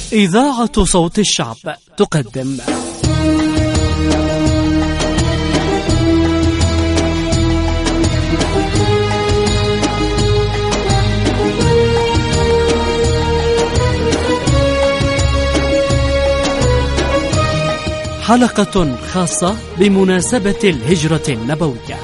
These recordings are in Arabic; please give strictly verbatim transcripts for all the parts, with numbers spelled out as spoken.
إذاعة صوت الشعب تقدم حلقة خاصة بمناسبة الهجرة النبوية.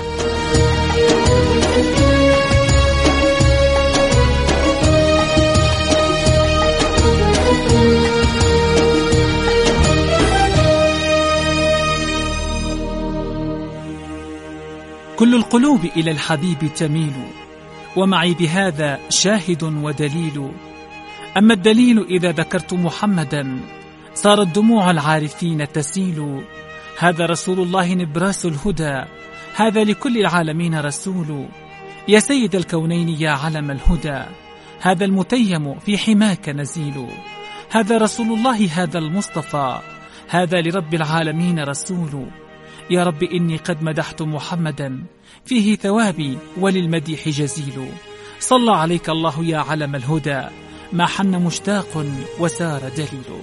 كل القلوب إلى الحبيب تميل، ومعي بهذا شاهد ودليل. أما الدليل إذا ذكرت محمدا صارت دموع العارفين تسيل. هذا رسول الله نبراس الهدى، هذا لكل العالمين رسول. يا سيد الكونين يا علم الهدى، هذا المتيم في حماك نزيل. هذا رسول الله هذا المصطفى، هذا لرب العالمين رسول. يا رب إني قد مدحت محمدا، فيه ثوابي وللمديح جزيل. صلى عليك الله يا علم الهدى، ما حن مشتاق وسار دليل.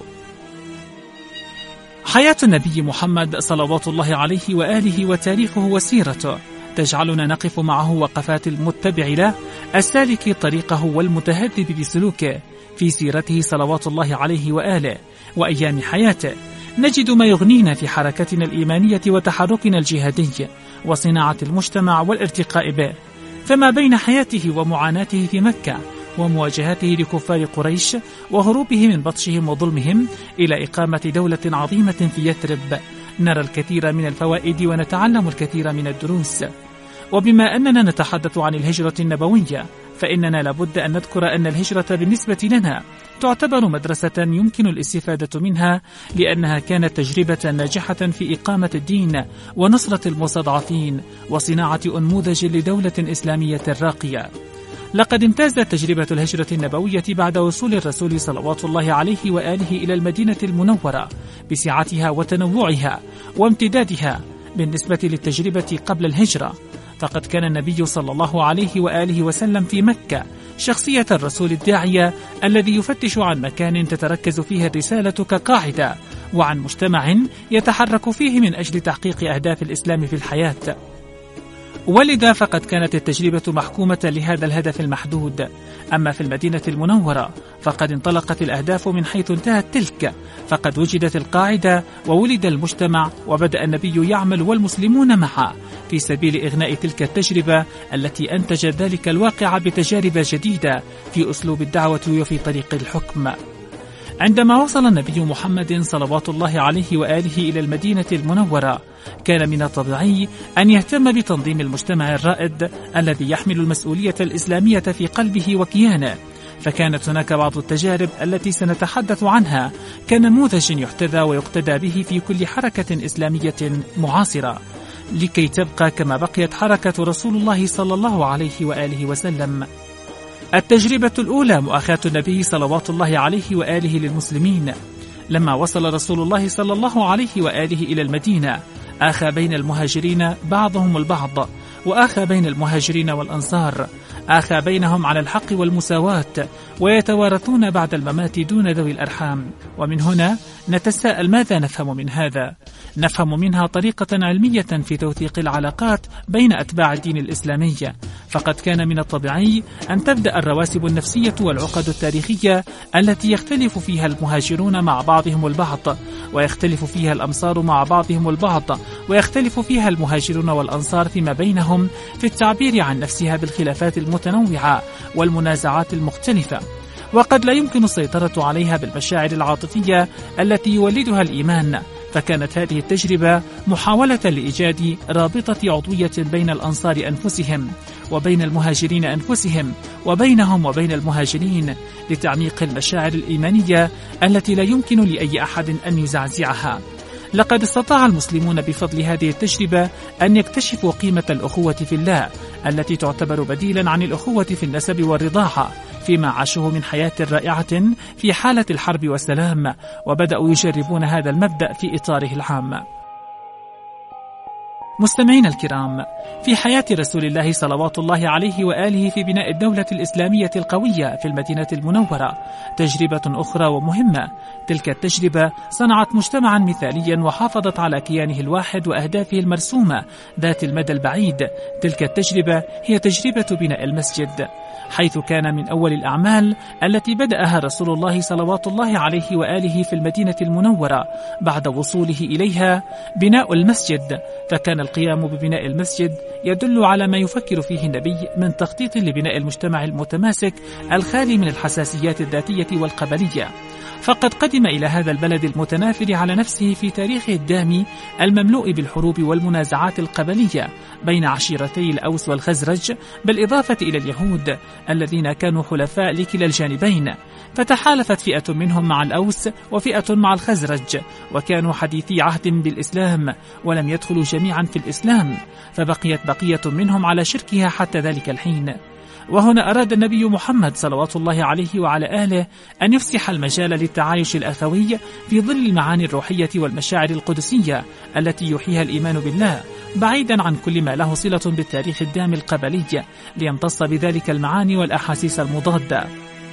حياة النبي محمد صلوات الله عليه وآله وتاريخه وسيرته تجعلنا نقف معه وقفات المتبع له السالك طريقه والمتهذب بسلوكه في سيرته صلوات الله عليه وآله وأيام حياته. نجد ما يغنينا في حركتنا الإيمانية وتحركنا الجهادي وصناعة المجتمع والارتقاء به. فما بين حياته ومعاناته في مكة ومواجهته لكفار قريش وهروبه من بطشهم وظلمهم إلى إقامة دولة عظيمة في يثرب، نرى الكثير من الفوائد ونتعلم الكثير من الدروس. وبما أننا نتحدث عن الهجرة النبوية، فإننا لابد أن نذكر أن الهجرة بالنسبة لنا تعتبر مدرسة يمكن الاستفادة منها، لأنها كانت تجربة ناجحة في إقامة الدين ونصرة المستضعفين وصناعة أنموذج لدولة إسلامية راقية. لقد امتازت تجربة الهجرة النبوية بعد وصول الرسول صلوات الله عليه وآله إلى المدينة المنورة بسعتها وتنوعها وامتدادها بالنسبة للتجربة قبل الهجرة. فقد كان النبي صلى الله عليه وآله وسلم في مكة شخصية الرسول الداعية الذي يفتش عن مكان تتركز فيه الرسالة كقاعدة، وعن مجتمع يتحرك فيه من أجل تحقيق أهداف الإسلام في الحياة. ولذا فقد كانت التجربة محكومة لهذا الهدف المحدود. أما في المدينة المنورة فقد انطلقت الأهداف من حيث انتهت تلك، فقد وجدت القاعدة وولد المجتمع، وبدأ النبي يعمل والمسلمون معه في سبيل إغناء تلك التجربة التي أنتجت ذلك الواقع بتجارب جديدة في أسلوب الدعوة وفي طريق الحكم. عندما وصل النبي محمد صلوات الله عليه وآله إلى المدينة المنورة، كان من الطبيعي أن يهتم بتنظيم المجتمع الرائد الذي يحمل المسؤولية الإسلامية في قلبه وكيانه. فكانت هناك بعض التجارب التي سنتحدث عنها كنموذج يحتذى ويقتدى به في كل حركة إسلامية معاصرة، لكي تبقى كما بقيت حركة رسول الله صلى الله عليه وآله وسلم. التجربة الأولى مؤاخاة النبي صلوات الله عليه وآله للمسلمين. لما وصل رسول الله صلى الله عليه وآله إلى المدينة، آخى بين المهاجرين بعضهم البعض، وآخى بين المهاجرين والأنصار، آخى بينهم على الحق والمساواة، ويتوارثون بعد الممات دون ذوي الأرحام. ومن هنا نتساءل ماذا نفهم من هذا؟ نفهم منها طريقة علمية في توثيق العلاقات بين أتباع الدين الإسلامي. فقد كان من الطبيعي أن تبدأ الرواسب النفسية والعقد التاريخية التي يختلف فيها المهاجرون مع بعضهم البعض، ويختلف فيها الأمصار مع بعضهم البعض، ويختلف فيها المهاجرون والأنصار فيما بينهم في التعبير عن نفسها بالخلافات المتنوعة والمنازعات المختلفة، وقد لا يمكن السيطرة عليها بالمشاعر العاطفية التي يولدها الإيمان. فكانت هذه التجربة محاولة لإيجاد رابطة عضوية بين الأنصار أنفسهم وبين المهاجرين أنفسهم وبينهم وبين المهاجرين، لتعميق المشاعر الإيمانية التي لا يمكن لأي أحد أن يزعزعها. لقد استطاع المسلمون بفضل هذه التجربة أن يكتشفوا قيمة الأخوة في الله التي تعتبر بديلا عن الأخوة في النسب والرضاعة، فيما عاشوه من حياة رائعة في حالة الحرب والسلام، وبدأوا يجربون هذا المبدأ في إطاره العام. مستمعين الكرام، في حياة رسول الله صلوات الله عليه وآله في بناء الدولة الإسلامية القوية في المدينة المنورة تجربة أخرى ومهمة. تلك التجربة صنعت مجتمعا مثاليا وحافظت على كيانه الواحد وأهدافه المرسومة ذات المدى البعيد. تلك التجربة هي تجربة بناء المسجد، حيث كان من أول الأعمال التي بدأها رسول الله صلوات الله عليه وآله في المدينة المنورة بعد وصوله إليها بناء المسجد. فكان القيام ببناء المسجد يدل على ما يفكر فيه النبي من تخطيط لبناء المجتمع المتماسك الخالي من الحساسيات الذاتية والقبلية. فقد قدم إلى هذا البلد المتنافر على نفسه في تاريخه الدامي المملوء بالحروب والمنازعات القبلية بين عشيرتي الأوس والخزرج، بالإضافة إلى اليهود الذين كانوا حلفاء لكلا الجانبين. فتحالفت فئة منهم مع الأوس وفئة مع الخزرج، وكانوا حديثي عهد بالإسلام ولم يدخلوا جميعا في الإسلام، فبقيت بقية منهم على شركها حتى ذلك الحين. وهنا أراد النبي محمد صلوات الله عليه وعلى آله أن يفسح المجال للتعايش الأخوي في ظل المعاني الروحية والمشاعر القدسية التي يحييها الإيمان بالله، بعيدا عن كل ما له صلة بالتاريخ الدامي القبلي، ليمتص بذلك المعاني والأحاسيس المضادة.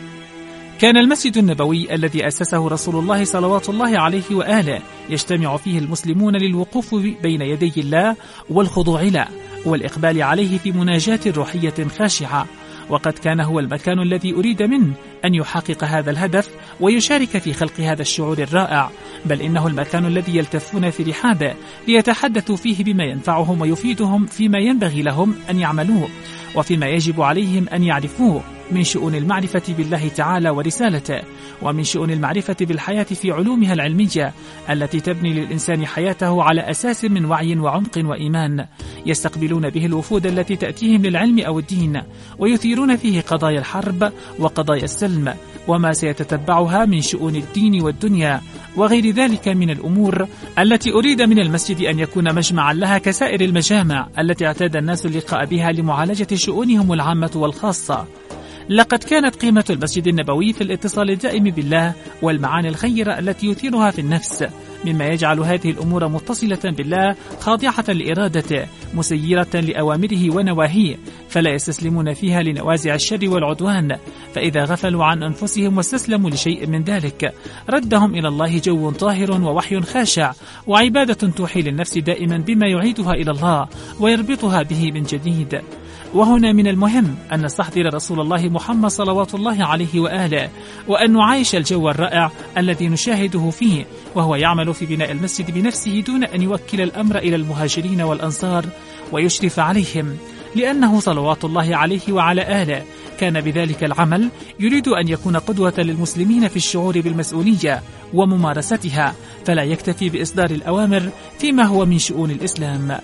كان المسجد النبوي الذي أسسه رسول الله صلوات الله عليه وآله يجتمع فيه المسلمون للوقوف بين يدي الله والخضوع له والإقبال عليه في مناجاة روحية خاشعة. وقد كان هو المكان الذي أريد منه أن يحقق هذا الهدف ويشارك في خلق هذا الشعور الرائع، بل إنه المكان الذي يلتفون في رحابه ليتحدثوا فيه بما ينفعهم ويفيدهم فيما ينبغي لهم أن يعملوه وفيما يجب عليهم أن يعرفوه من شؤون المعرفة بالله تعالى ورسالته، ومن شؤون المعرفة بالحياة في علومها العلمية التي تبني للإنسان حياته على أساس من وعي وعمق وإيمان، يستقبلون به الوفود التي تأتيهم للعلم أو الدين، ويثيرون فيه قضايا الحرب وقضايا السلم وما سيتتبعها من شؤون الدين والدنيا وغير ذلك من الأمور التي أريد من المسجد أن يكون مجمعا لها كسائر المجامع التي اعتاد الناس اللقاء بها لمعالجة شؤونهم العامة والخاصة. لقد كانت قيمة المسجد النبوي في الاتصال الدائم بالله والمعاني الخيرة التي يثيرها في النفس، مما يجعل هذه الأمور متصلة بالله خاضعة لإرادته مسيرة لأوامره ونواهيه، فلا يستسلمون فيها لنوازع الشر والعدوان. فإذا غفلوا عن أنفسهم واستسلموا لشيء من ذلك ردهم إلى الله جو طاهر ووحي خاشع وعبادة توحي للنفس دائما بما يعيدها إلى الله ويربطها به من جديد. وهنا من المهم أن نستحضر رسول الله محمد صلوات الله عليه وآله، وأن نعايش الجو الرائع الذي نشاهده فيه وهو يعمل في بناء المسجد بنفسه دون أن يوكل الأمر إلى المهاجرين والأنصار ويشرف عليهم، لأنه صلوات الله عليه وعلى آله كان بذلك العمل يريد أن يكون قدوة للمسلمين في الشعور بالمسؤولية وممارستها، فلا يكتفي بإصدار الأوامر فيما هو من شؤون الإسلام.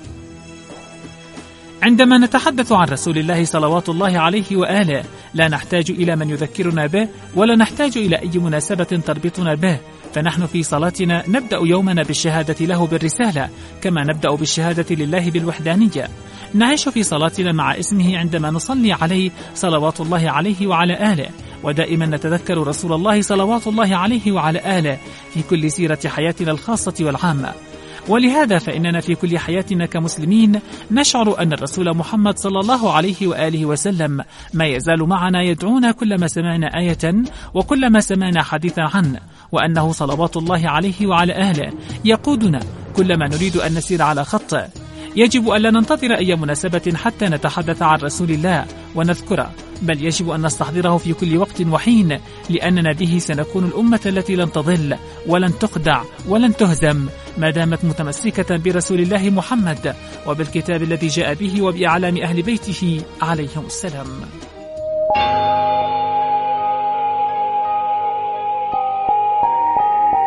عندما نتحدث عن رسول الله صلوات الله عليه وآله لا نحتاج إلى من يذكرنا به ولا نحتاج إلى أي مناسبة تربطنا به، فنحن في صلاتنا نبدأ يومنا بالشهادة له بالرسالة كما نبدأ بالشهادة لله بالوحدانية. نعيش في صلاتنا مع اسمه عندما نصلي عليه صلوات الله عليه وعلى آله، ودائما نتذكر رسول الله صلوات الله عليه وعلى آله في كل سيرة حياتنا الخاصة والعامة. ولهذا فإننا في كل حياتنا كمسلمين نشعر أن الرسول محمد صلى الله عليه وآله وسلم ما يزال معنا يدعونا كلما سمعنا آية وكلما سمعنا حديثا عنه، وأنه صلوات الله عليه وعلى آله يقودنا كلما نريد أن نسير على خطه. يجب أن لا ننتظر أي مناسبة حتى نتحدث عن رسول الله ونذكره، بل يجب أن نستحضره في كل وقت وحين، لأننا به سنكون الأمة التي لن تضل ولن تخدع ولن تهزم ما دامت متمسكة برسول الله محمد وبالكتاب الذي جاء به وبأعلام أهل بيته عليهم السلام.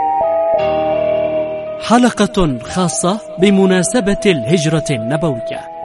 حلقة خاصة بمناسبة الهجرة النبوية.